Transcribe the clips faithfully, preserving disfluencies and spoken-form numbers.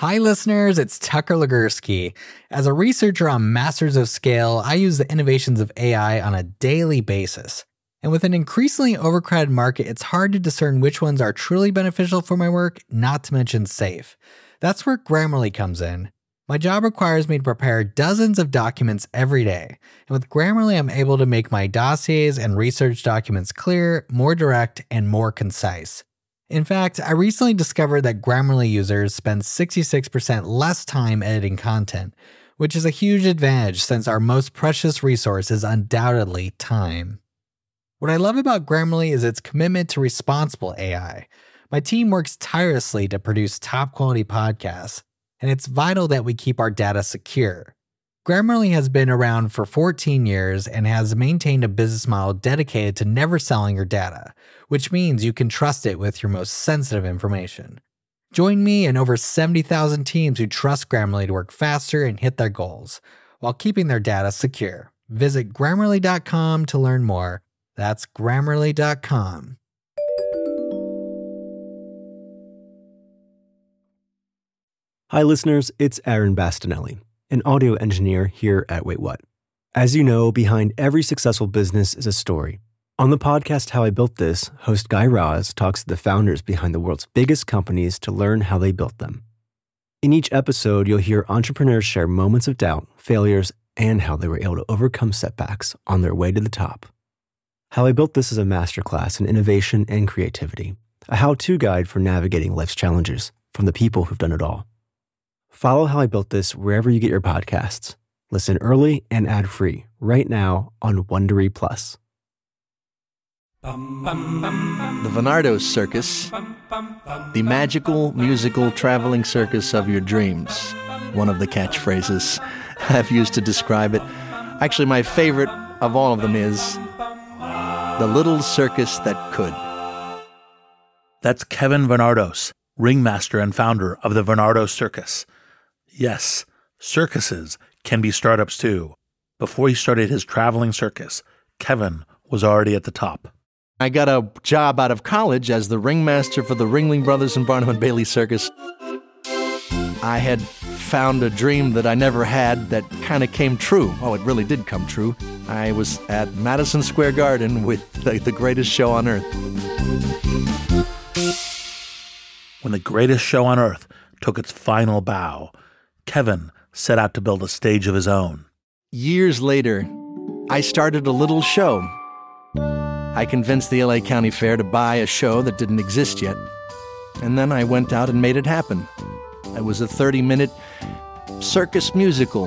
Hi listeners, it's Tucker Legursky. As a researcher on Masters of Scale, I use the innovations of A I on a daily basis. And with an increasingly overcrowded market, it's hard to discern which ones are truly beneficial for my work, not to mention safe. That's where Grammarly comes in. My job requires me to prepare dozens of documents every day. And with Grammarly, I'm able to make my dossiers and research documents clear, more direct, and more concise. In fact, I recently discovered that Grammarly users spend sixty-six percent less time editing content, which is a huge advantage since our most precious resource is undoubtedly time. What I love about Grammarly is its commitment to responsible A I. My team works tirelessly to produce top-quality podcasts, and it's vital that we keep our data secure. Grammarly has been around for fourteen years and has maintained a business model dedicated to never selling your data, which means you can trust it with your most sensitive information. Join me and over seventy thousand teams who trust Grammarly to work faster and hit their goals, while keeping their data secure. Visit Grammarly dot com to learn more. That's Grammarly dot com. Hi listeners, it's Aaron Bastinelli, an audio engineer here at Wait What. As you know, behind every successful business is a story. On the podcast How I Built This, host Guy Raz talks to the founders behind the world's biggest companies to learn how they built them. In each episode, you'll hear entrepreneurs share moments of doubt, failures, and how they were able to overcome setbacks on their way to the top. How I Built This is a masterclass in innovation and creativity, a how-to guide for navigating life's challenges from the people who've done it all. Follow How I Built This wherever you get your podcasts. Listen early and ad-free right now on Wondery Plus. The Venardo Circus, the magical, musical, traveling circus of your dreams. One of the catchphrases I've used to describe it. Actually, my favorite of all of them is the little circus that could. That's Kevin Venardos, ringmaster and founder of the Venardo Circus. Yes, circuses can be startups too. Before he started his traveling circus, Kevin was already at the top. I got a job out of college as the ringmaster for the Ringling Brothers and Barnum and Bailey Circus. I had found a dream that I never had that kind of came true. Oh, it really did come true. I was at Madison Square Garden with the, the greatest show on earth. When the greatest show on earth took its final bow, Kevin set out to build a stage of his own. Years later, I started a little show. I convinced the L A County Fair to buy a show that didn't exist yet. And then I went out and made it happen. It was a thirty-minute circus musical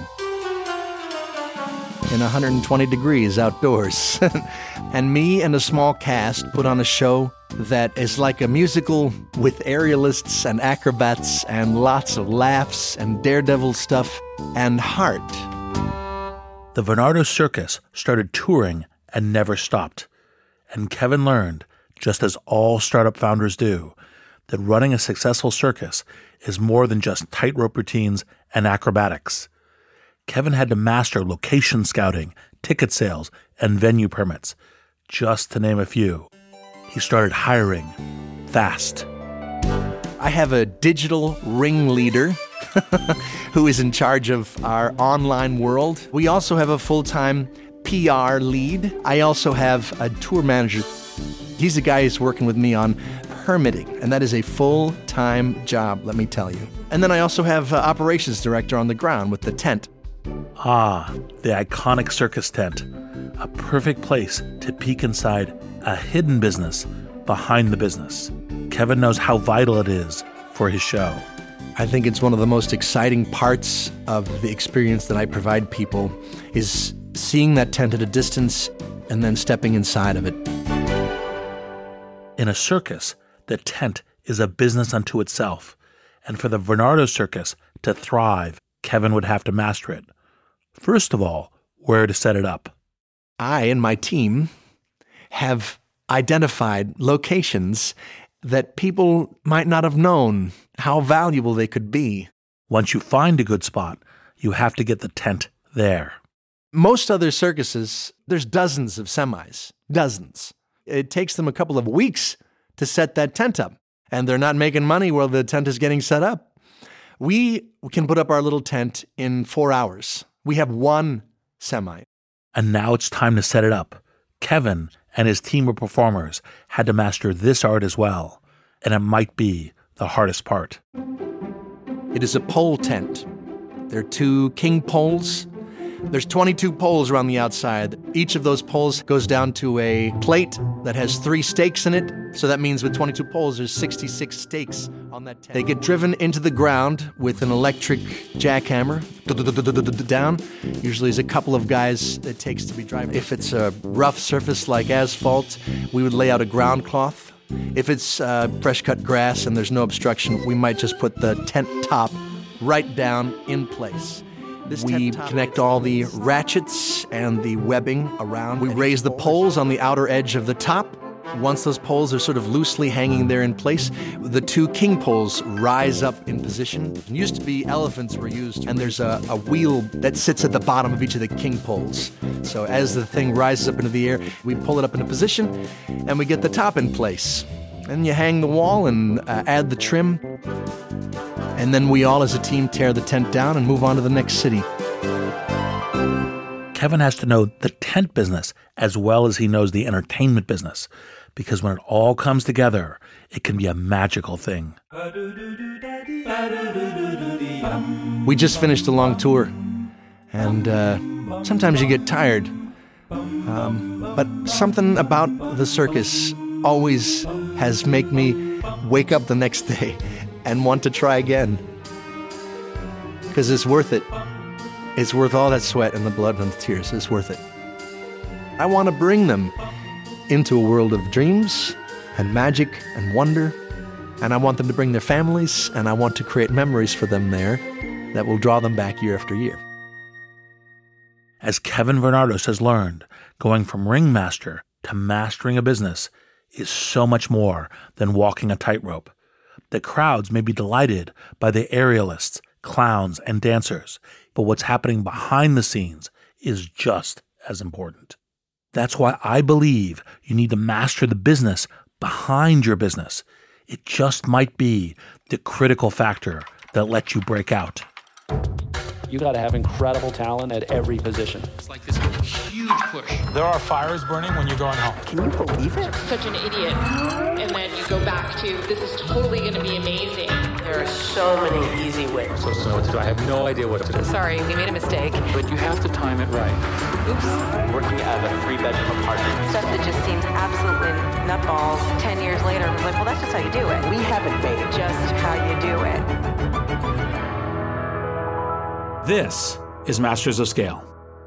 in one hundred twenty degrees outdoors. And me and a small cast put on a show that is like a musical with aerialists and acrobats and lots of laughs and daredevil stuff and heart. The Venardo Circus started touring and never stopped. And Kevin learned, just as all startup founders do, that running a successful circus is more than just tightrope routines and acrobatics. Kevin had to master location scouting, ticket sales, and venue permits, just to name a few. He started hiring fast. I have a digital ringleader who is in charge of our online world. We also have a full-time P R lead. I also have a tour manager. He's the guy who's working with me on permitting, and that is a full-time job, let me tell you. And then I also have uh, operations director on the ground with the tent. Ah, the iconic circus tent, a perfect place to peek inside a hidden business behind the business. Kevin knows how vital it is for his show. I think it's one of the most exciting parts of the experience that I provide people is seeing that tent at a distance and then stepping inside of it. In a circus, the tent is a business unto itself, and for the Venardo Circus to thrive, Kevin would have to master it. First of all, where to set it up. I and my team have identified locations that people might not have known how valuable they could be. Once you find a good spot, you have to get the tent there. Most other circuses, there's dozens of semis, dozens. It takes them a couple of weeks to set that tent up, and they're not making money while the tent is getting set up. We can put up our little tent in four hours. We have one semi. And now it's time to set it up. Kevin and his team of performers had to master this art as well, and it might be the hardest part. It is a pole tent. There are two king poles. There's twenty-two poles around the outside. Each of those poles goes down to a plate that has three stakes in it. So that means with twenty-two poles, there's sixty-six stakes on that tent. They get driven into the ground with an electric jackhammer down. Usually there's a couple of guys it takes to be driving. If it's a rough surface like asphalt, we would lay out a ground cloth. If it's uh, fresh cut grass and there's no obstruction, we might just put the tent top right down in place. This we connect all the ratchets and the webbing around. We raise the poles on the outer edge of the top. Once those poles are sort of loosely hanging there in place, the two king poles rise up in position. It used to be elephants were used, and there's a, a wheel that sits at the bottom of each of the king poles. So as the thing rises up into the air, we pull it up into position, and we get the top in place. And you hang the wall and uh, add the trim. And then we all as a team tear the tent down and move on to the next city. Kevin has to know the tent business as well as he knows the entertainment business, because when it all comes together, it can be a magical thing. We just finished a long tour, and uh, sometimes you get tired. Um, but something about the circus always has made me wake up the next day and want to try again. Because it's worth it. It's worth all that sweat and the blood and the tears. It's worth it. I want to bring them into a world of dreams and magic and wonder. And I want them to bring their families, and I want to create memories for them there that will draw them back year after year. As Kevin Vernardos has learned, going from ringmaster to mastering a business is so much more than walking a tightrope. The crowds may be delighted by the aerialists, clowns, and dancers, but what's happening behind the scenes is just as important. That's why I believe you need to master the business behind your business. It just might be the critical factor that lets you break out. You got to have incredible talent at every position. It's like this huge push. There are fires burning when you're going home. Can you believe it? Such an idiot. And then you go back to, this is totally going to be amazing. There are so many easy ways. So to know what to do. I have no idea what to do. Sorry, we made a mistake. But you have to time it right. Oops. Working at a three-bedroom apartment. Stuff that just seems absolutely nutballs. Ten years later, I was like, well, that's just how you do it. We haven't made it. Just how you do it. This is Masters of Scale.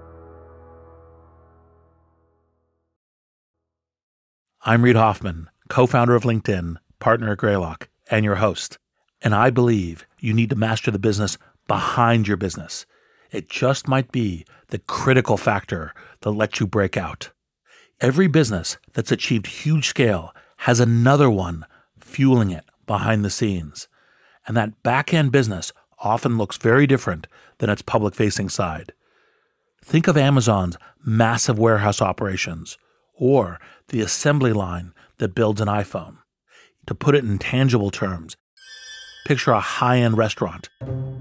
I'm Reid Hoffman, co-founder of LinkedIn, partner at Greylock, and your host. And I believe you need to master the business behind your business. It just might be the critical factor that lets you break out. Every business that's achieved huge scale has another one fueling it behind the scenes. And that back-end business often looks very different than its public-facing side. Think of Amazon's massive warehouse operations, or the assembly line that builds an iPhone. To put it in tangible terms, picture a high-end restaurant.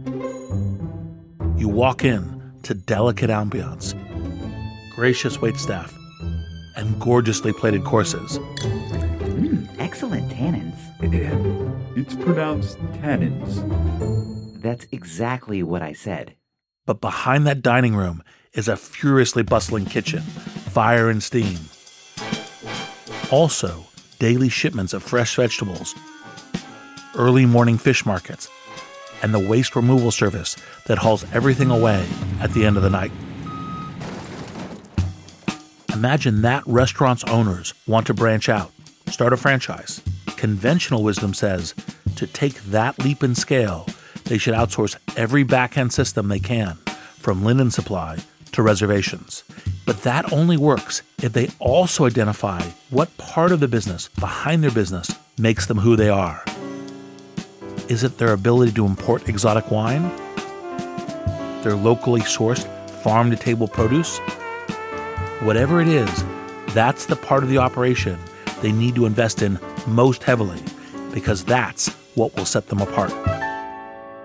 You walk in to delicate ambiance, gracious waitstaff, and gorgeously plated courses. Mm, excellent tannins. It's pronounced tannins. That's exactly what I said. But behind that dining room is a furiously bustling kitchen, fire and steam. Also, daily shipments of fresh vegetables, early morning fish markets, and the waste removal service that hauls everything away at the end of the night. Imagine that restaurant's owners want to branch out, start a franchise. Conventional wisdom says to take that leap in scale, they should outsource every back-end system they can, from linen supply to reservations. But that only works if they also identify what part of the business behind their business makes them who they are. Is it their ability to import exotic wine? Their locally sourced farm-to-table produce? Whatever it is, that's the part of the operation they need to invest in most heavily, because that's what will set them apart.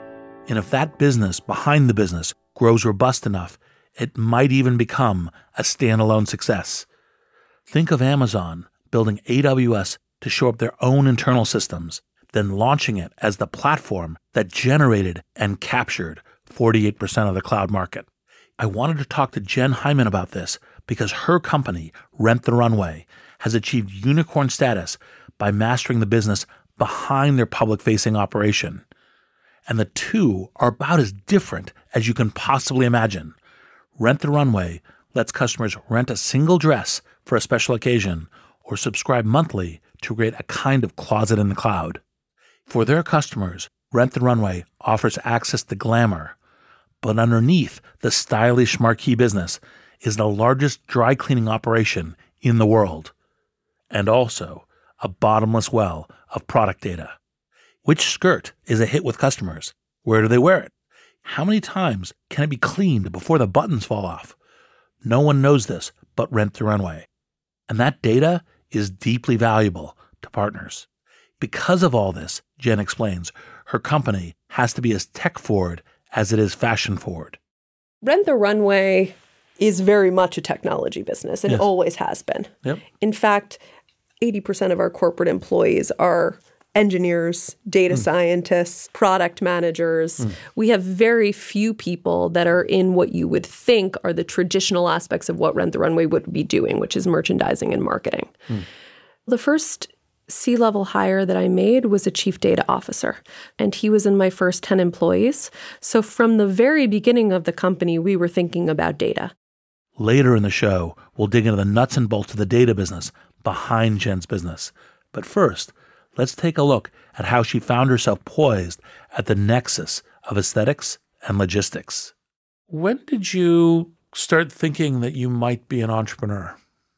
And if that business behind the business grows robust enough, it might even become a standalone success. Think of Amazon building A W S to shore up their own internal systems, then launching it as the platform that generated and captured forty-eight percent of the cloud market. I wanted to talk to Jen Hyman about this because her company, Rent the Runway, has achieved unicorn status by mastering the business behind their public-facing operation. And the two are about as different as you can possibly imagine. Rent the Runway lets customers rent a single dress for a special occasion or subscribe monthly to create a kind of closet in the cloud. For their customers, Rent the Runway offers access to glamour, but underneath the stylish marquee business is the largest dry cleaning operation in the world, and also a bottomless well of product data. Which skirt is a hit with customers? Where do they wear it? How many times can it be cleaned before the buttons fall off? No one knows this but Rent the Runway. And that data is deeply valuable to partners. Because of all this, Jen explains, her company has to be as tech-forward as it is fashion-forward. Rent the Runway is very much a technology business and Yes. always has been. Yep. In fact, eighty percent of our corporate employees are engineers, data mm. scientists, product managers. Mm. We have very few people that are in what you would think are the traditional aspects of what Rent the Runway would be doing, which is merchandising and marketing. Mm. The first C-level hire that I made was a chief data officer, and he was in my first ten employees. So from the very beginning of the company, we were thinking about data. Later in the show, we'll dig into the nuts and bolts of the data business behind Jen's business. But first, let's take a look at how she found herself poised at the nexus of aesthetics and logistics. When did you start thinking that you might be an entrepreneur?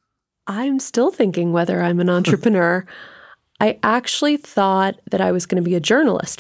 I'm still thinking whether I'm an entrepreneur. I actually thought that I was going to be a journalist.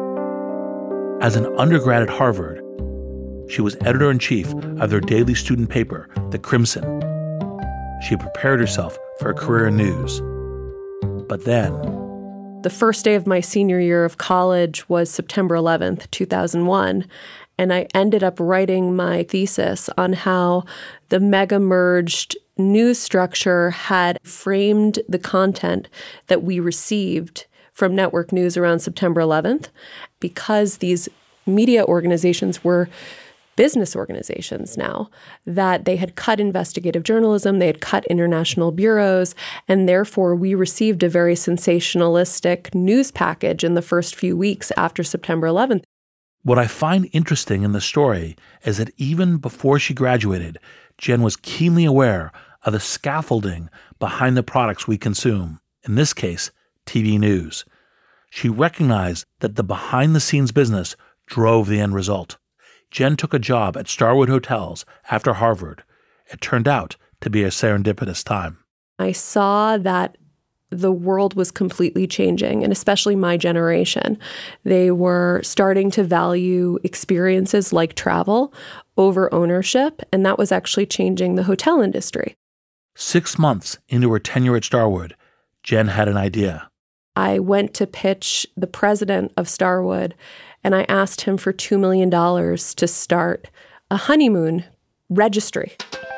As an undergrad at Harvard, she was editor-in-chief of their daily student paper, The Crimson. She prepared herself for a career in news. But then, the first day of my senior year of college was September eleventh, two thousand one, and I ended up writing my thesis on how the mega-merged news structure had framed the content that we received from network news around September eleventh, because these media organizations were business organizations now, that they had cut investigative journalism, they had cut international bureaus, and therefore we received a very sensationalistic news package in the first few weeks after September eleventh. What I find interesting in the story is that even before she graduated, Jen was keenly aware of the scaffolding behind the products we consume, in this case, T V news. She recognized that the behind-the-scenes business drove the end result. Jen took a job at Starwood Hotels after Harvard. It turned out to be a serendipitous time. I saw that the world was completely changing, and especially my generation. They were starting to value experiences like travel over ownership, and that was actually changing the hotel industry. Six months into her tenure at Starwood, Jen had an idea. I went to pitch the president of Starwood, and I asked him for two million dollars to start a honeymoon registry.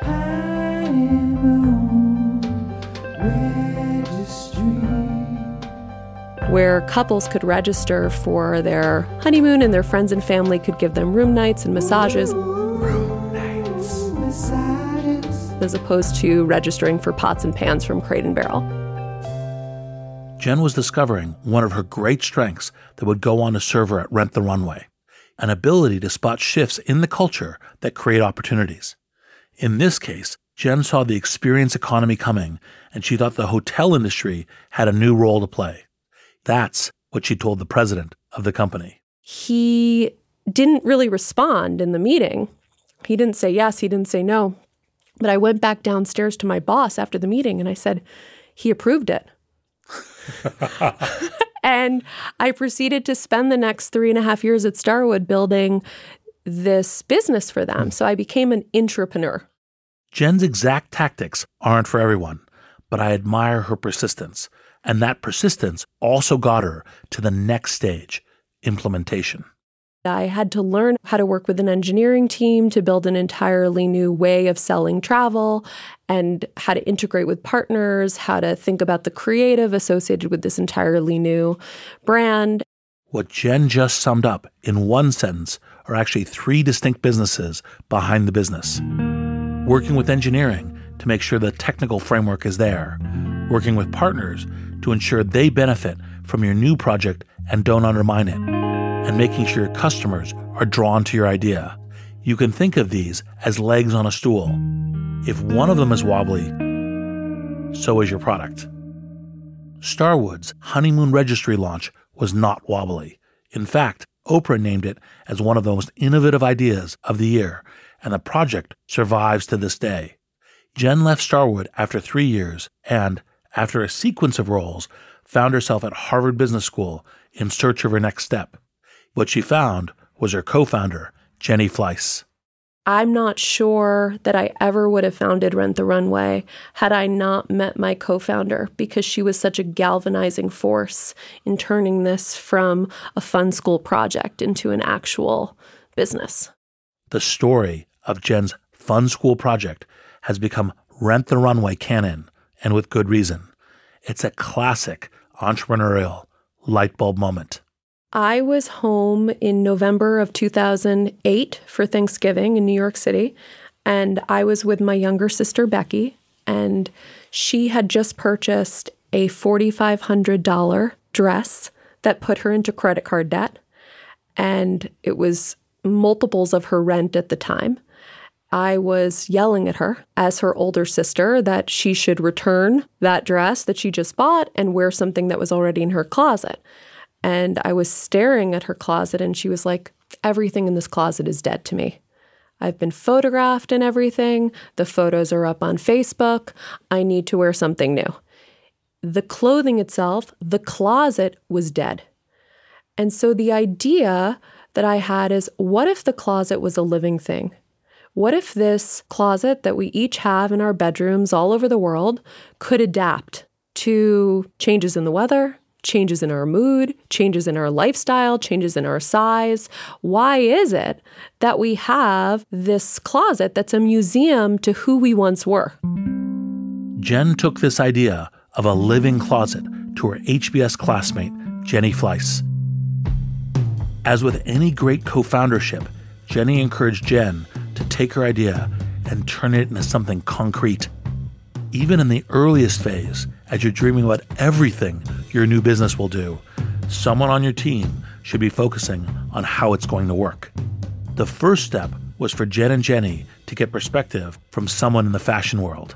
Honeymoon registry. Where couples could register for their honeymoon and their friends and family could give them room nights and massages. Room nights. Massages. As opposed to registering for pots and pans from Crate and Barrel. Jen was discovering one of her great strengths that would go on to serve her at Rent the Runway, an ability to spot shifts in the culture that create opportunities. In this case, Jen saw the experience economy coming, and she thought the hotel industry had a new role to play. That's what she told the president of the company. He didn't really respond in the meeting. He didn't say yes, he didn't say no. But I went back downstairs to my boss after the meeting, and I said, he approved it. And I proceeded to spend the next three and a half years at Starwood building this business for them. So I became an intrapreneur. Jen's exact tactics aren't for everyone, but I admire her persistence. And that persistence also got her to the next stage, implementation. I had to learn how to work with an engineering team to build an entirely new way of selling travel and how to integrate with partners, how to think about the creative associated with this entirely new brand. What Jen just summed up in one sentence are actually three distinct businesses behind the business. Working with engineering to make sure the technical framework is there. Working with partners to ensure they benefit from your new project and don't undermine it. And making sure your customers are drawn to your idea. You can think of these as legs on a stool. If one of them is wobbly, so is your product. Starwood's honeymoon registry launch was not wobbly. In fact, Oprah named it as one of the most innovative ideas of the year, and the project survives to this day. Jen left Starwood after three years and, after a sequence of roles, found herself at Harvard Business School in search of her next step. What she found was her co-founder, Jenny Fleiss. I'm not sure that I ever would have founded Rent the Runway had I not met my co-founder, because she was such a galvanizing force in turning this from a fun school project into an actual business. The story of Jen's fun school project has become Rent the Runway canon, and with good reason. It's a classic entrepreneurial light bulb moment. I was home in November of two thousand eight for Thanksgiving in New York City, and I was with my younger sister, Becky, and she had just purchased a four thousand five hundred dollars dress that put her into credit card debt, and it was multiples of her rent at the time. I was yelling at her as her older sister that she should return that dress that she just bought and wear something that was already in her closet. And I was staring at her closet, and she was like, everything in this closet is dead to me. I've been photographed and everything. The photos are up on Facebook. I need to wear something new. The clothing itself, the closet was dead. And so the idea that I had is, what if the closet was a living thing? What if this closet that we each have in our bedrooms all over the world could adapt to changes in the weather, changes in our mood, changes in our lifestyle, changes in our size? Why is it that we have this closet that's a museum to who we once were? Jen took this idea of a living closet to her H B S classmate, Jenny Fleiss. As with any great co-foundership, Jenny encouraged Jen to take her idea and turn it into something concrete. Even in the earliest phase, as you're dreaming about everything your new business will do, someone on your team should be focusing on how it's going to work. The first step was for Jen and Jenny to get perspective from someone in the fashion world.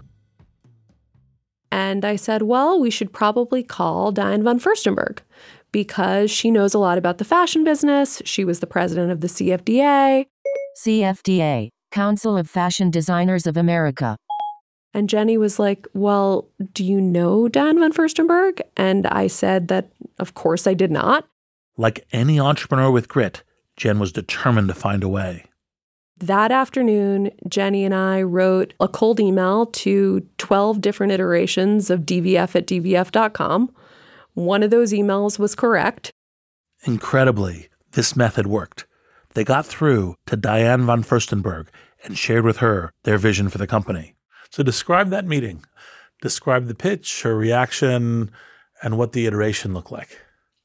And I said, well, we should probably call Diane von Furstenberg because she knows a lot about the fashion business. She was the president of the C F D A. C F D A, Council of Fashion Designers of America. And Jenny was like, well, do you know Diane von Furstenberg? And I said that, of course, I did not. Like any entrepreneur with grit, Jen was determined to find a way. That afternoon, Jenny and I wrote a cold email to twelve different iterations of D V F at D V F dot com. One of those emails was correct. Incredibly, this method worked. They got through to Diane von Furstenberg and shared with her their vision for the company. So describe that meeting. Describe the pitch, her reaction, and what the iteration looked like.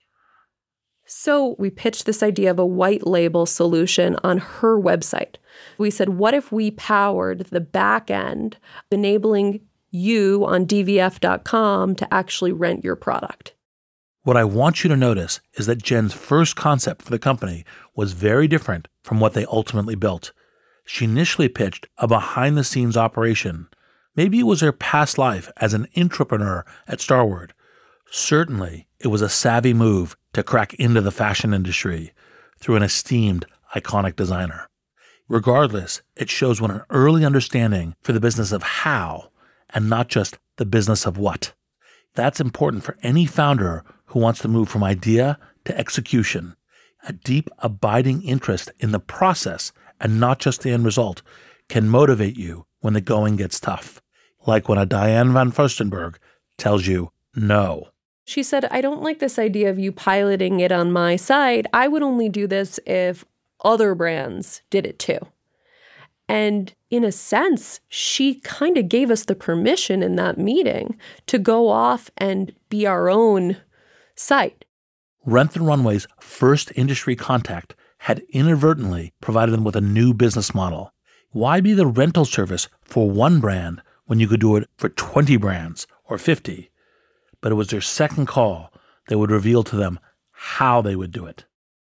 So we pitched this idea of a white label solution on her website. We said, what if we powered the back end, enabling you on D V F dot com to actually rent your product? What I want you to notice is that Jen's first concept for the company was very different from what they ultimately built. She initially pitched a behind-the-scenes operation. Maybe it was her past life as an intrapreneur at Starwood. Certainly, it was a savvy move to crack into the fashion industry through an esteemed, iconic designer. Regardless, it shows what an early understanding for the business of how and not just the business of what. That's important for any founder who wants to move from idea to execution. A deep, abiding interest in the process and not just the end result can motivate you when the going gets tough. Like when a Diane von Furstenberg tells you no. She said, I don't like this idea of you piloting it on my site. I would only do this if other brands did it too. And in a sense, she kind of gave us the permission in that meeting to go off and be our own site. Rent the Runway's first industry contact had inadvertently provided them with a new business model. Why be the rental service for one brand when you could do it for twenty brands or fifty? But it was their second call that would reveal to them how they would do it.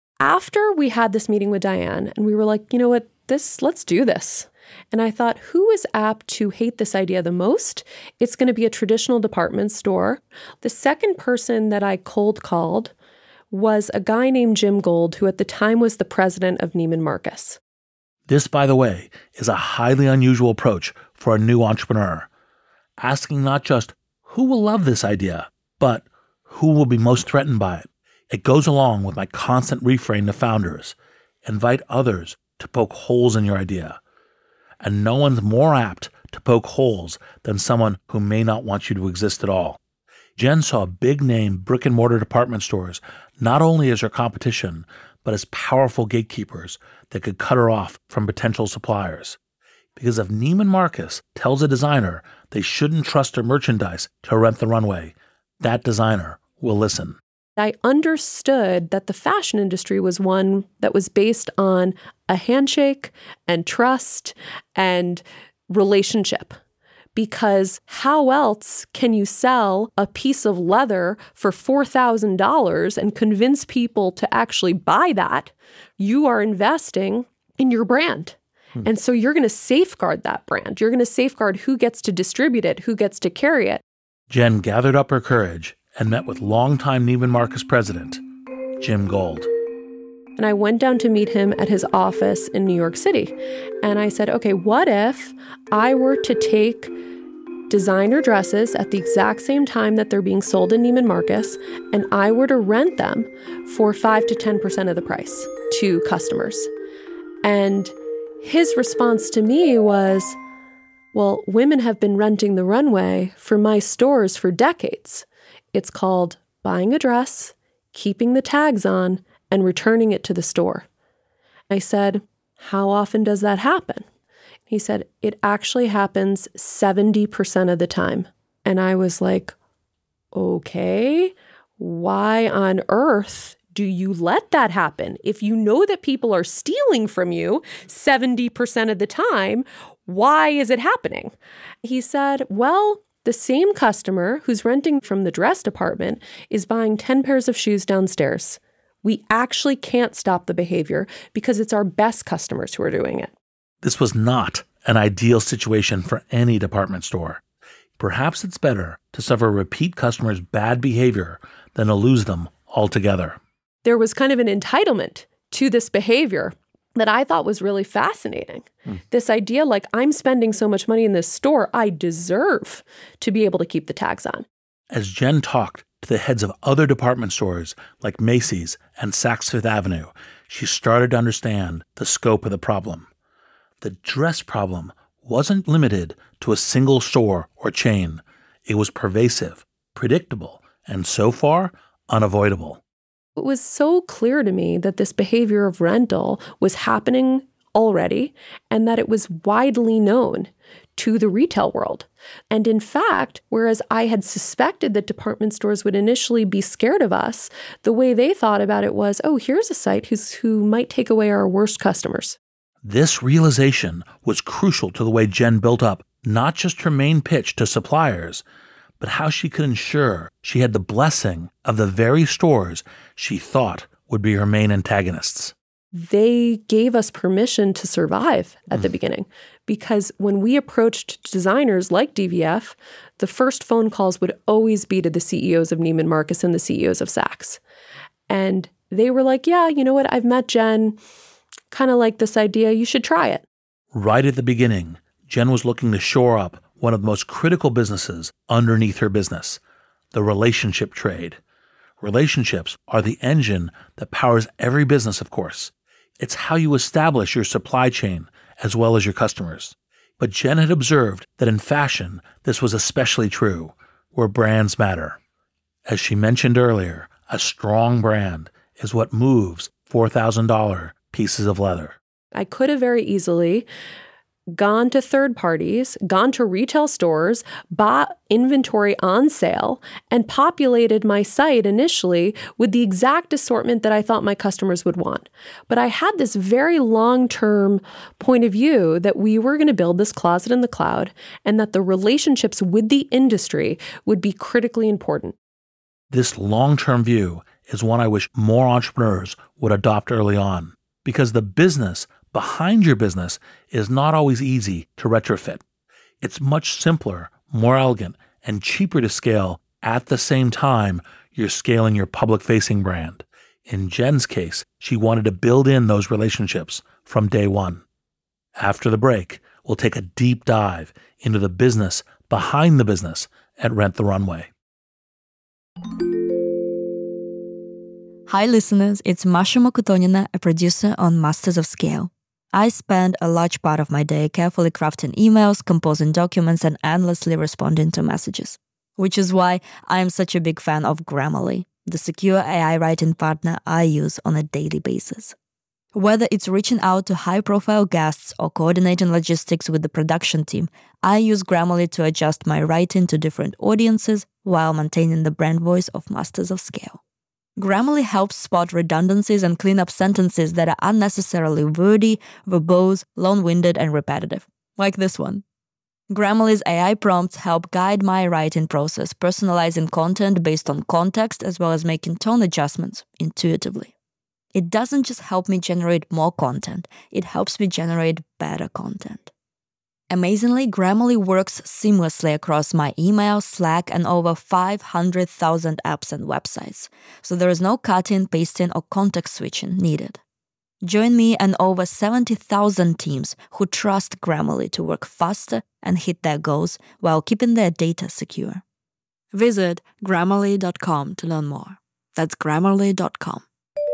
After we had this meeting with Diane and we were like, you know what, this, let's do this. And I thought, who is apt to hate this idea the most? It's going to be a traditional department store. The second person that I cold called was a guy named Jim Gold, who at the time was the president of Neiman Marcus. This, by the way, is a highly unusual approach for a new entrepreneur. Asking not just who will love this idea, but who will be most threatened by it. It goes along with my constant refrain to founders. Invite others to poke holes in your idea. And no one's more apt to poke holes than someone who may not want you to exist at all. Jen saw big-name brick-and-mortar department stores not only as her competition, but as powerful gatekeepers that could cut her off from potential suppliers. Because if Neiman Marcus tells a designer they shouldn't trust their merchandise to Rent the Runway, that designer will listen. I understood that the fashion industry was one that was based on a handshake and trust and relationship. Because how else can you sell a piece of leather for four thousand dollars and convince people to actually buy that? You are investing in your brand. Hmm. And so you're going to safeguard that brand. You're going to safeguard who gets to distribute it, who gets to carry it. Jen gathered up her courage and met with longtime Neiman Marcus president, Jim Gold. And I went down to meet him at his office in New York City. And I said, okay, what if I were to take designer dresses at the exact same time that they're being sold in Neiman Marcus, and I were to rent them for five to ten percent of the price to customers? And his response to me was, well, women have been renting the runway for my stores for decades. It's called buying a dress, keeping the tags on, and returning it to the store. I said, how often does that happen? He said, it actually happens seventy percent of the time. And I was like, okay, why on earth do you let that happen? If you know that people are stealing from you seventy percent of the time, why is it happening? He said, well, the same customer who's renting from the dress department is buying ten pairs of shoes downstairs. We actually can't stop the behavior because it's our best customers who are doing it. This was not an ideal situation for any department store. Perhaps it's better to suffer repeat customers' bad behavior than to lose them altogether. There was kind of an entitlement to this behavior that I thought was really fascinating. Hmm. This idea, like, I'm spending so much money in this store, I deserve to be able to keep the tags on. As Jen talked to the heads of other department stores like Macy's and Saks Fifth Avenue, she started to understand the scope of the problem. The dress problem wasn't limited to a single store or chain. It was pervasive, predictable, and so far, unavoidable. It was so clear to me that this behavior of rental was happening already and that it was widely known to the retail world. And in fact, whereas I had suspected that department stores would initially be scared of us, the way they thought about it was, oh, here's a site who's, who might take away our worst customers. This realization was crucial to the way Jen built up not just her main pitch to suppliers, but how she could ensure she had the blessing of the very stores she thought would be her main antagonists. They gave us permission to survive at mm. the beginning, because when we approached designers like D V F, the first phone calls would always be to the C E Os of Neiman Marcus and the C E Os of Saks. And they were like, yeah, you know what, I've met Jen, kind of like this idea, you should try it. Right at the beginning, Jen was looking to shore up one of the most critical businesses underneath her business, the relationship trade. Relationships are the engine that powers every business, of course. It's how you establish your supply chain as well as your customers. But Jen had observed that in fashion, this was especially true, where brands matter. As she mentioned earlier, a strong brand is what moves four thousand dollars pieces of leather. I could have very easily gone to third parties, gone to retail stores, bought inventory on sale, and populated my site initially with the exact assortment that I thought my customers would want. But I had this very long-term point of view that we were going to build this closet in the cloud and that the relationships with the industry would be critically important. This long-term view is one I wish more entrepreneurs would adopt early on, because the business behind your business is not always easy to retrofit. It's much simpler, more elegant, and cheaper to scale at the same time you're scaling your public-facing brand. In Jen's case, she wanted to build in those relationships from day one. After the break, we'll take a deep dive into the business behind the business at Rent the Runway. Hi listeners, it's Masha Mokotonina, a producer on Masters of Scale. I spend a large part of my day carefully crafting emails, composing documents, and endlessly responding to messages. Which is why I am such a big fan of Grammarly, the secure A I writing partner I use on a daily basis. Whether it's reaching out to high-profile guests or coordinating logistics with the production team, I use Grammarly to adjust my writing to different audiences while maintaining the brand voice of Masters of Scale. Grammarly helps spot redundancies and clean up sentences that are unnecessarily wordy, verbose, long-winded, and repetitive, like this one. Grammarly's A I prompts help guide my writing process, personalizing content based on context as well as making tone adjustments intuitively. It doesn't just help me generate more content, it helps me generate better content. Amazingly, Grammarly works seamlessly across my email, Slack, and over five hundred thousand apps and websites, so there is no cutting, pasting, or context switching needed. Join me and over seventy thousand teams who trust Grammarly to work faster and hit their goals while keeping their data secure. Visit Grammarly dot com to learn more. That's Grammarly dot com.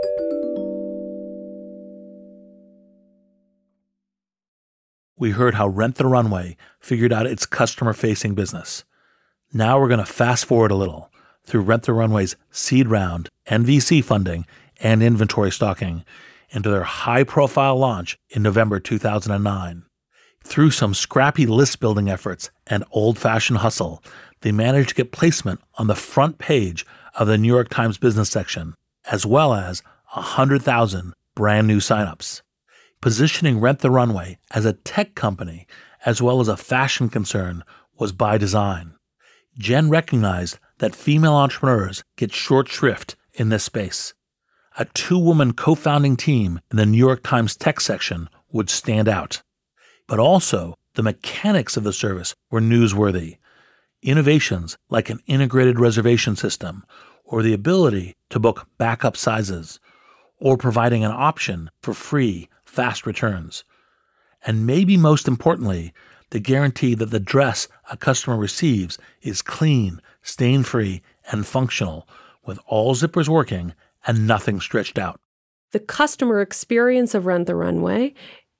We heard how Rent the Runway figured out its customer-facing business. Now we're going to fast forward a little through Rent the Runway's seed round and V C funding and inventory stocking into their high-profile launch in November two thousand nine. Through some scrappy list-building efforts and old-fashioned hustle, they managed to get placement on the front page of the New York Times business section, as well as one hundred thousand brand new signups. Positioning Rent the Runway as a tech company as well as a fashion concern was by design. Jen recognized that female entrepreneurs get short shrift in this space. A two-woman co-founding team in the New York Times tech section would stand out. But also, the mechanics of the service were newsworthy. Innovations like an integrated reservation system, or the ability to book backup sizes, or providing an option for free fast returns. And maybe most importantly, the guarantee that the dress a customer receives is clean, stain-free, and functional, with all zippers working and nothing stretched out. The customer experience of Rent the Runway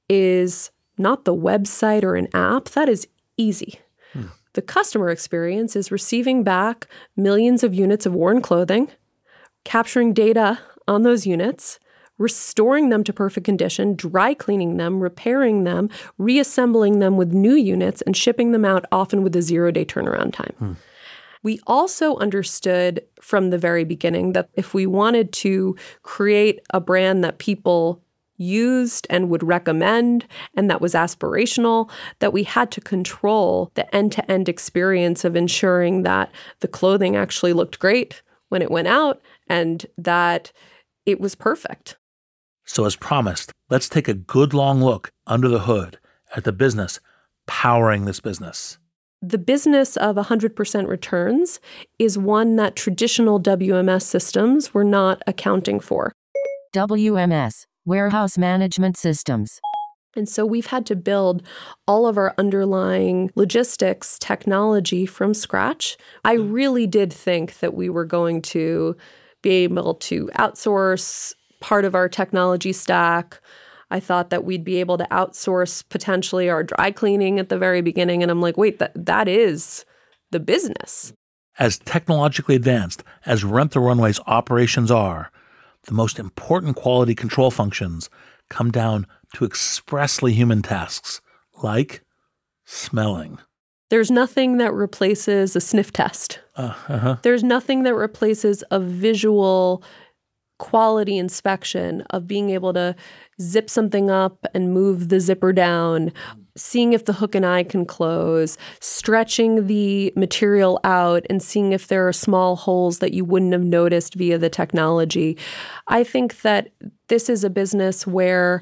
is not the website or an app. That is easy. Hmm. The customer experience is receiving back millions of units of worn clothing, capturing data on those units, restoring them to perfect condition, dry cleaning them, repairing them, reassembling them with new units, and shipping them out often with a zero-day turnaround time. Hmm. We also understood from the very beginning that if we wanted to create a brand that people used and would recommend and that was aspirational, that we had to control the end-to-end experience of ensuring that the clothing actually looked great when it went out and that it was perfect. So as promised, let's take a good long look under the hood at the business powering this business. The business of one hundred percent returns is one that traditional W M S systems were not accounting for. W M S, Warehouse Management Systems. And so we've had to build all of our underlying logistics technology from scratch. I really did think that we were going to be able to outsource part of our technology stack. I thought that we'd be able to outsource potentially our dry cleaning at the very beginning. And I'm like, wait, that that is the business. As technologically advanced as Rent the Runway's operations are, the most important quality control functions come down to expressly human tasks, like smelling. There's nothing that replaces a sniff test. Uh, uh-huh. There's nothing that replaces a visual quality inspection of being able to zip something up and move the zipper down, seeing if the hook and eye can close, stretching the material out and seeing if there are small holes that you wouldn't have noticed via the technology. I think that this is a business where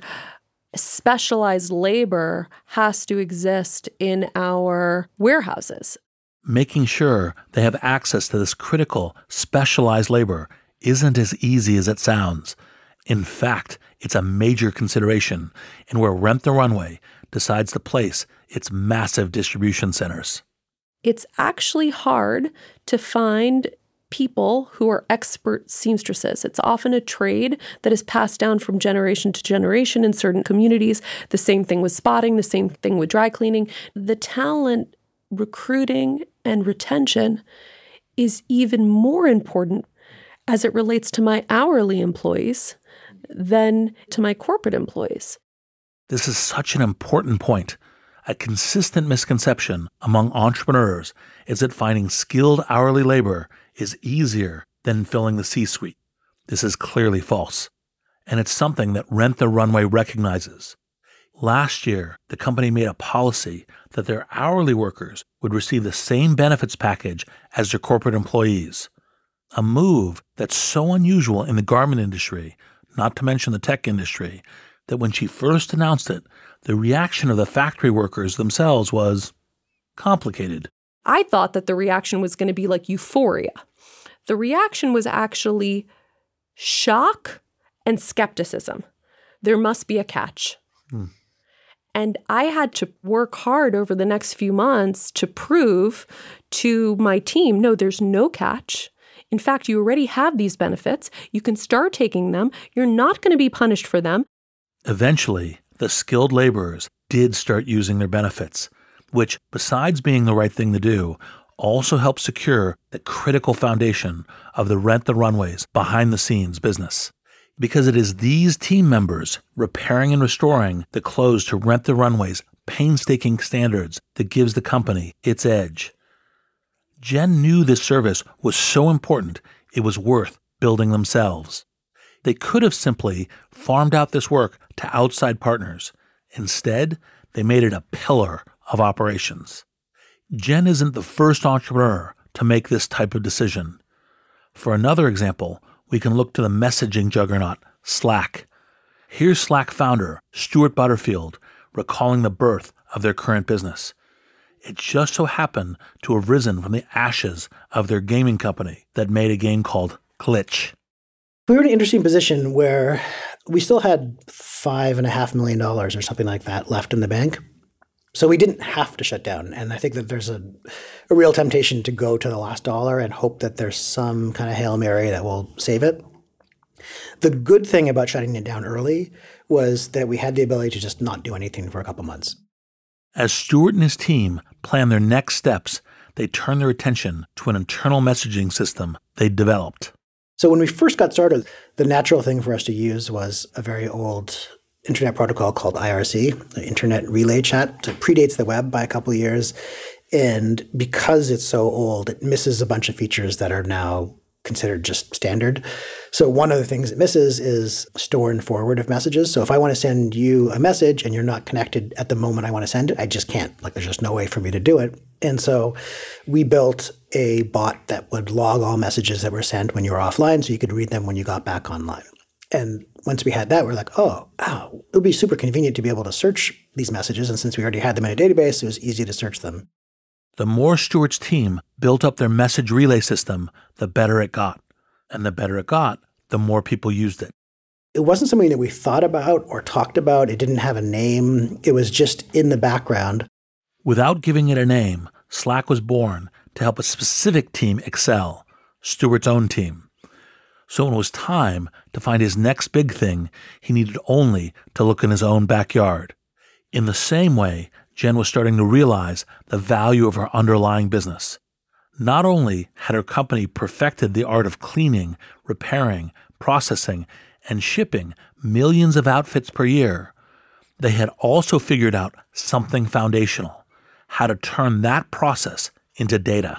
specialized labor has to exist in our warehouses. Making sure they have access to this critical, specialized labor isn't as easy as it sounds. In fact, it's a major consideration in where Rent the Runway decides to place its massive distribution centers. It's actually hard to find people who are expert seamstresses. It's often a trade that is passed down from generation to generation in certain communities. The same thing with spotting, the same thing with dry cleaning. The talent recruiting and retention is even more important as it relates to my hourly employees than to my corporate employees. This is such an important point. A consistent misconception among entrepreneurs is that finding skilled hourly labor is easier than filling the C-suite. This is clearly false, and it's something that Rent the Runway recognizes. Last year, the company made a policy that their hourly workers would receive the same benefits package as their corporate employees, a move that's so unusual in the garment industry, not to mention the tech industry, that when she first announced it, the reaction of the factory workers themselves was complicated. I thought that the reaction was going to be like euphoria. The reaction was actually shock and skepticism. There must be a catch. Hmm. And I had to work hard over the next few months to prove to my team, no, there's no catch. In fact, you already have these benefits. You can start taking them. You're not going to be punished for them. Eventually, the skilled laborers did start using their benefits, which, besides being the right thing to do, also helped secure the critical foundation of the Rent the Runway's behind-the-scenes business. Because it is these team members repairing and restoring the clothes to Rent the Runway's painstaking standards that gives the company its edge. Jen knew this service was so important it was worth building themselves. They could have simply farmed out this work to outside partners. Instead, they made it a pillar of operations. Jen isn't the first entrepreneur to make this type of decision. For another example, we can look to the messaging juggernaut, Slack. Here's Slack founder, Stuart Butterfield, recalling the birth of their current business. It just so happened to have risen from the ashes of their gaming company that made a game called Glitch. We were in an interesting position where we still had five and a half million dollars or something like that left in the bank. So we didn't have to shut down. And I think that there's a, a real temptation to go to the last dollar and hope that there's some kind of Hail Mary that will save it. The good thing about shutting it down early was that we had the ability to just not do anything for a couple months. As Stuart and his team planned their next steps, they turned their attention to an internal messaging system they'd developed. So when we first got started, the natural thing for us to use was a very old internet protocol called I R C, the Internet Relay Chat. It predates the web by a couple of years. And because it's so old, it misses a bunch of features that are now considered just standard. So one of the things it misses is store and forward of messages. So if I want to send you a message and you're not connected at the moment I want to send it, I just can't. Like there's just no way for me to do it. And so we built a bot that would log all messages that were sent when you were offline so you could read them when you got back online. And once we had that, we're like, oh, wow, it would be super convenient to be able to search these messages. And since we already had them in a database, it was easy to search them. The more Stuart's team built up their message relay system, the better it got. And the better it got, the more people used it. It wasn't something that we thought about or talked about. It didn't have a name. It was just in the background. Without giving it a name, Slack was born to help a specific team excel, Stuart's own team. So when it was time to find his next big thing, he needed only to look in his own backyard. In the same way, Jen was starting to realize the value of her underlying business. Not only had her company perfected the art of cleaning, repairing, processing, and shipping millions of outfits per year, they had also figured out something foundational: how to turn that process into data.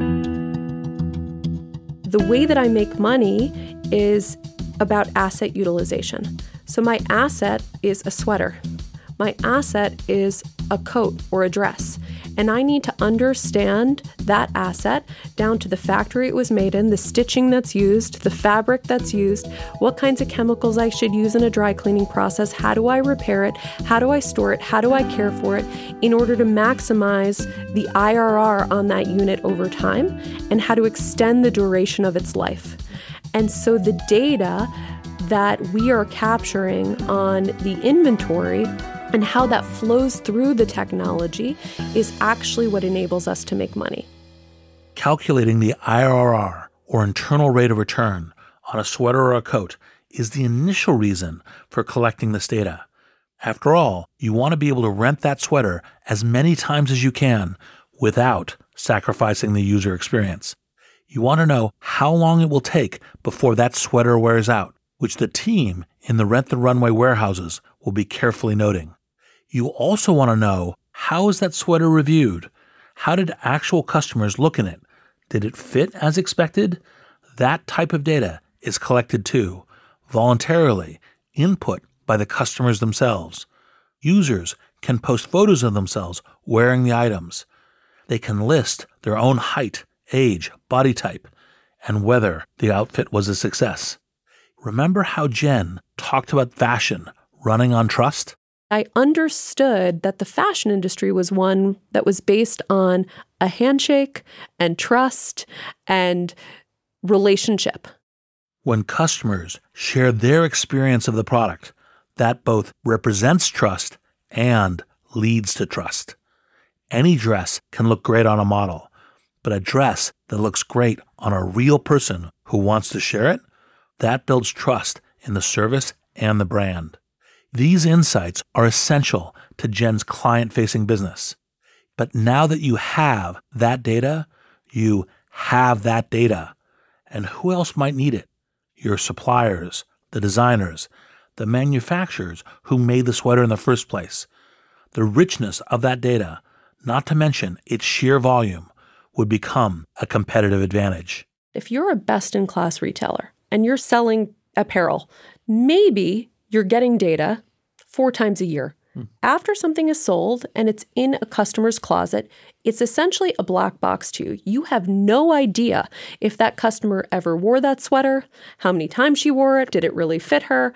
The way that I make money is about asset utilization. So my asset is a sweater. My asset is a coat or a dress. And I need to understand that asset down to the factory it was made in, the stitching that's used, the fabric that's used, what kinds of chemicals I should use in a dry cleaning process, how do I repair it, how do I store it, how do I care for it in order to maximize the I R R on that unit over time, and how to extend the duration of its life. And so the data that we are capturing on the inventory and how that flows through the technology is actually what enables us to make money. Calculating the I R R, or internal rate of return, on a sweater or a coat is the initial reason for collecting this data. After all, you want to be able to rent that sweater as many times as you can without sacrificing the user experience. You want to know how long it will take before that sweater wears out, which the team in the Rent the Runway warehouses will be carefully noting. You also want to know, how is that sweater reviewed? How did actual customers look in it? Did it fit as expected? That type of data is collected too, voluntarily, input by the customers themselves. Users can post photos of themselves wearing the items. They can list their own height, age, body type, and whether the outfit was a success. Remember how Jen talked about fashion running on trust? I understood that the fashion industry was one that was based on a handshake and trust and relationship. When customers share their experience of the product, that both represents trust and leads to trust. Any dress can look great on a model, but a dress that looks great on a real person who wants to share it, that builds trust in the service and the brand. These insights are essential to Jen's client-facing business. But now that you have that data, you have that data. And who else might need it? Your suppliers, the designers, the manufacturers who made the sweater in the first place. The richness of that data, not to mention its sheer volume, would become a competitive advantage. If you're a best-in-class retailer and you're selling apparel, maybe you're getting data four times a year. Hmm. After something is sold and it's in a customer's closet, it's essentially a black box to you. You have no idea if that customer ever wore that sweater, how many times she wore it, did it really fit her.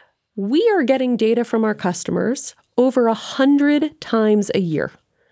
We are getting data from our customers over a hundred times a year.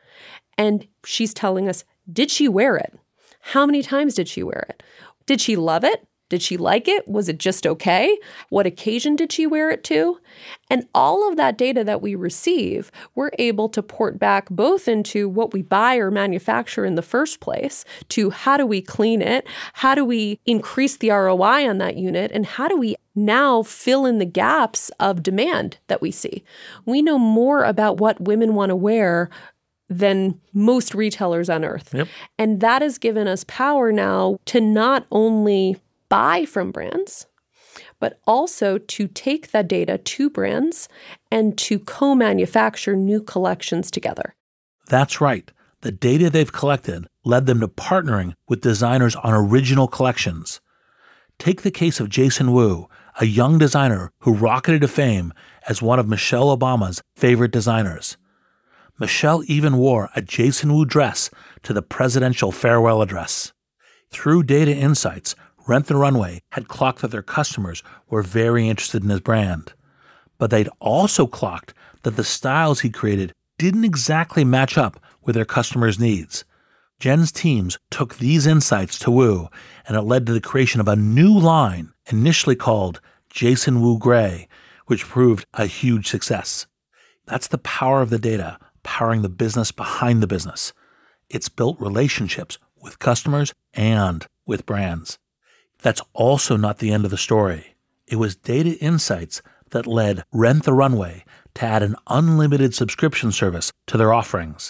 And she's telling us, did she wear it? How many times did she wear it? Did she love it? Did she like it? Was it just okay? What occasion did she wear it to? And all of that data that we receive, we're able to port back both into what we buy or manufacture in the first place, to how do we clean it? How do we increase the R O I on that unit? And how do we now fill in the gaps of demand that we see? We know more about what women want to wear than most retailers on earth. Yep. And that has given us power now to not only buy from brands, but also to take that data to brands and to co-manufacture new collections together. That's right. The data they've collected led them to partnering with designers on original collections. Take the case of Jason Wu, a young designer who rocketed to fame as one of Michelle Obama's favorite designers. Michelle even wore a Jason Wu dress to the presidential farewell address. Through data insights, Rent the Runway had clocked that their customers were very interested in his brand. But they'd also clocked that the styles he created didn't exactly match up with their customers' needs. Jen's teams took these insights to Wu, and it led to the creation of a new line, initially called Jason Wu Gray, which proved a huge success. That's the power of the data, powering the business behind the business. It's built relationships with customers and with brands. That's also not the end of the story. It was data insights that led Rent the Runway to add an unlimited subscription service to their offerings,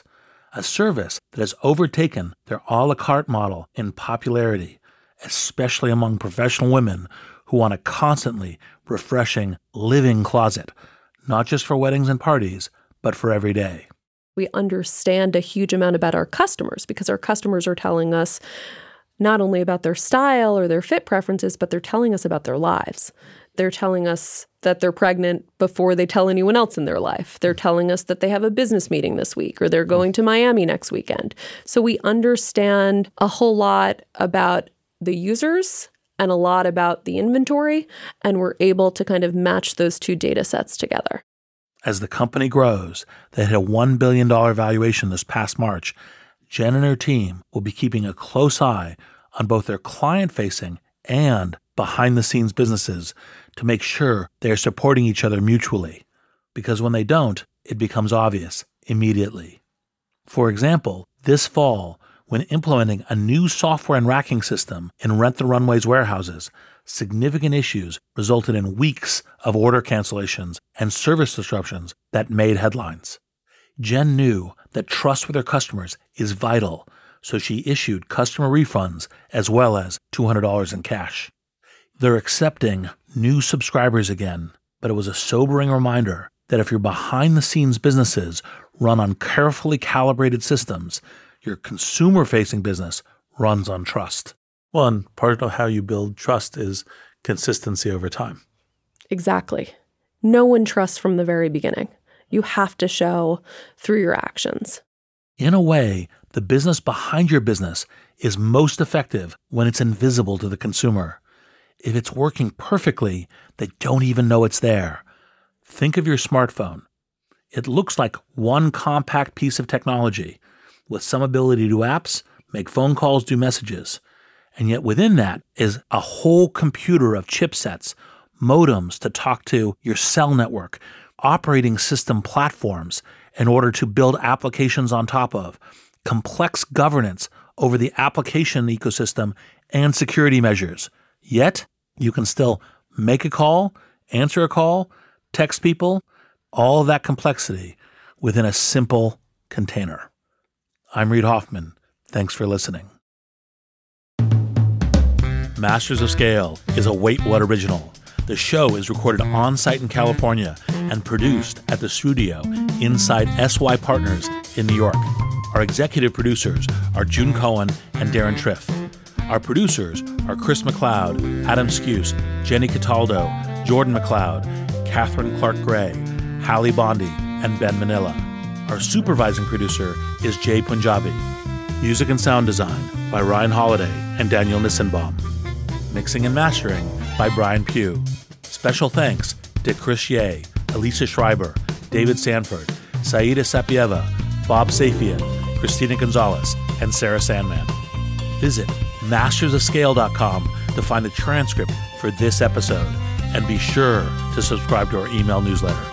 a service that has overtaken their a la carte model in popularity, especially among professional women who want a constantly refreshing living closet, not just for weddings and parties, but for every day. We understand a huge amount about our customers because our customers are telling us not only about their style or their fit preferences, but they're telling us about their lives. They're telling us that they're pregnant before they tell anyone else in their life. They're telling us that they have a business meeting this week or they're going to Miami next weekend. So we understand a whole lot about the users and a lot about the inventory, and we're able to kind of match those two data sets together. As the company grows, they hit a one billion dollars valuation this past March. Jen and her team will be keeping a close eye on both their client-facing and behind-the-scenes businesses to make sure they are supporting each other mutually, because when they don't, it becomes obvious immediately. For example, this fall, when implementing a new software and racking system in Rent the Runway's warehouses, significant issues resulted in weeks of order cancellations and service disruptions that made headlines. Jen knew that trust with her customers is vital, so she issued customer refunds as well as two hundred dollars in cash. They're accepting new subscribers again, but it was a sobering reminder that if your behind-the-scenes businesses run on carefully calibrated systems, your consumer-facing business runs on trust. Well, and part of how you build trust is consistency over time. Exactly. No one trusts from the very beginning. You have to show through your actions. In a way, the business behind your business is most effective when it's invisible to the consumer. If it's working perfectly, they don't even know it's there. Think of your smartphone. It looks like one compact piece of technology with some ability to do apps, make phone calls, do messages. And yet within that is a whole computer of chipsets, modems to talk to your cell network, operating system platforms in order to build applications on top of, complex governance over the application ecosystem, and security measures. Yet, you can still make a call, answer a call, text people, all of that complexity within a simple container. I'm Reid Hoffman. Thanks for listening. Masters of Scale is a Wait What original. The show is recorded on-site in California and produced at the studio inside S Y Partners in New York. Our executive producers are June Cohen and Darren Triff. Our producers are Chris McLeod, Adam Skuse, Jenny Cataldo, Jordan McLeod, Catherine Clark-Gray, Hallie Bondi, and Ben Manila. Our supervising producer is Jay Punjabi. Music and sound design by Ryan Holiday and Daniel Nissenbaum. Mixing and mastering by Brian Pugh. Special thanks to Chris Ye, Elisa Schreiber, David Sanford, Saida Sapieva, Bob Safian, Christina Gonzalez, and Sarah Sandman. Visit masters of scale dot com to find the transcript for this episode, and be sure to subscribe to our email newsletter.